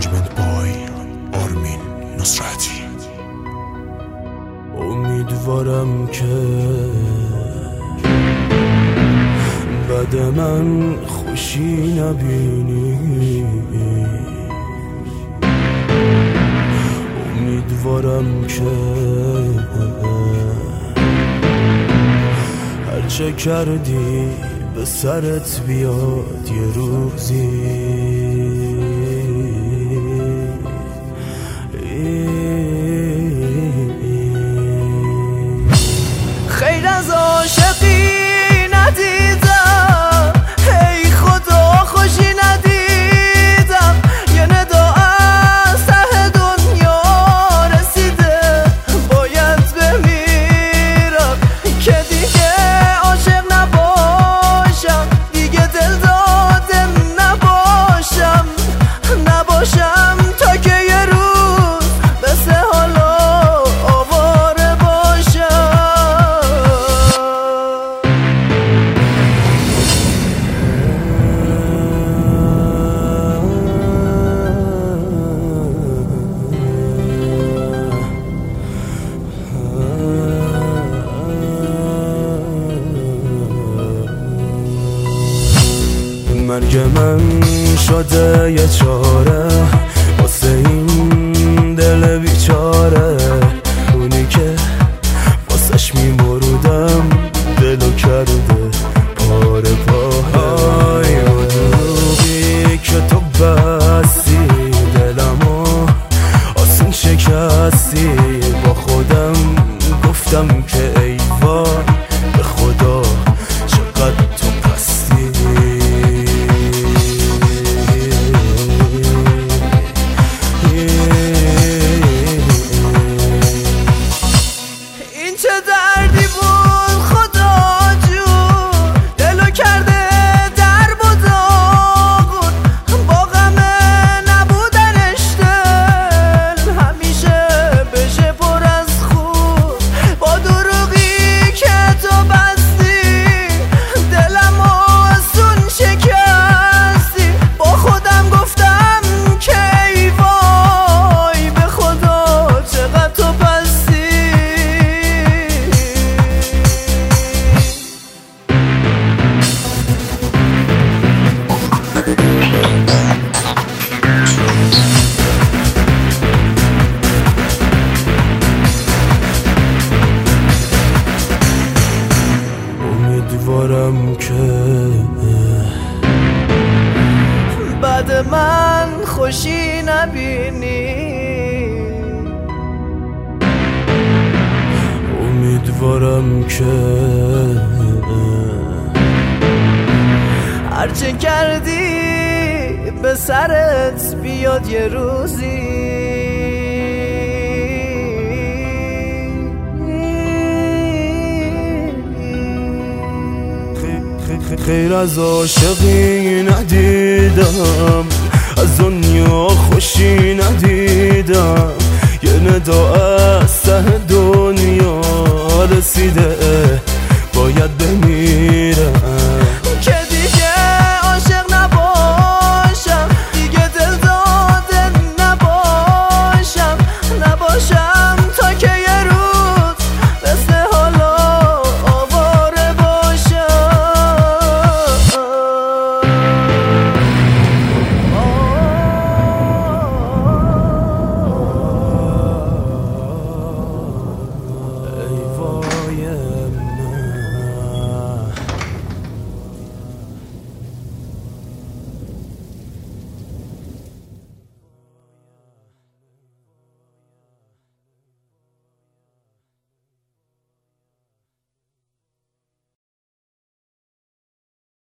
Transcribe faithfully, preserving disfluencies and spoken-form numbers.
Arrangement by آرمین نصرتی. امیدوارم که بعد من خوشی نبینی، امیدوارم که هرچه کردی به سرت بیاد یه روزی. خیر از عاشقی ندیدم، ای خدا خوشی ندیدم، یه ندا از ته دنیا رسیده، باید بمیرم که دیگه عاشق نباشم، دیگه دل داده نباشم نباشم تا که یه روز مثل حالا آواره باشم. مرگ من شده یه چاره واسه این دل بیچاره، اونی که واسش میمرودم دلو کرده پاره پاره. اون دروغی که تو بستی دلمو آسون شکستی، با خودم گفتم که ای وای به خدا چقدر تو پستی. این چه دردی بود خدا جون، دلو کرده درب و داغون، با غم نبودنش دل همیشه بشه پر از خون، با دروغی که تو بستی دلم آسون شکستی، با خودم گفتم که ای وای به خدا چقدر تو پستی. امیدوارم که بعد من خوشی نبینی، امیدوارم که هرچه کردی به سرت بیاد یه روزی. خیر از عاشقی ندیدم، از دنیا خوشی ندیدم، یه ندا از ته دنیا رسیده،